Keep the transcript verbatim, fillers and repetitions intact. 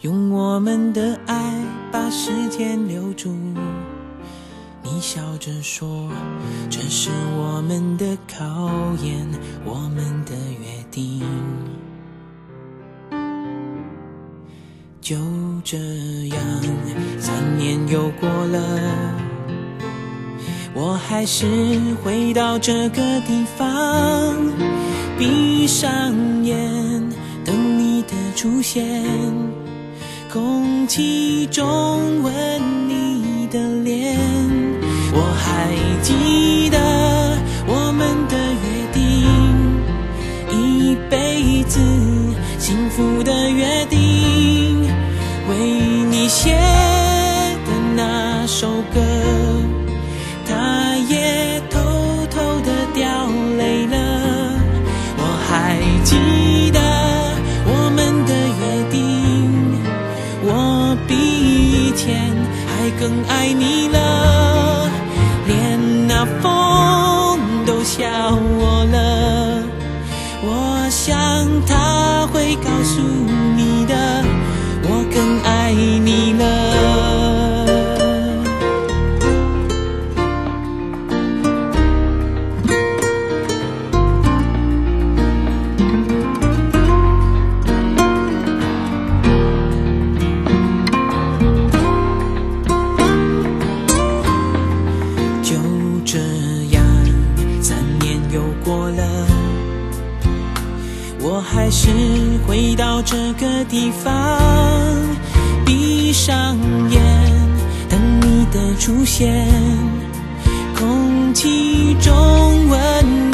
用我们的爱把时间留住。你笑着说，这是我们的考验，我们的约定。就这样，三年又过了，我还是回到这个地方，闭上眼等你的出现，空气中吻你的脸。我还记得我们的约定，一辈子幸福的约定，为你写的那首歌，他也偷偷地掉泪了。我还记得我们的约定，我比以前还更爱你了，连那风都笑我了。我想他会告诉你的，我更爱你了。就这样，三年又过了，我还是回到这个地方，闭上眼等你的出现，空气中吻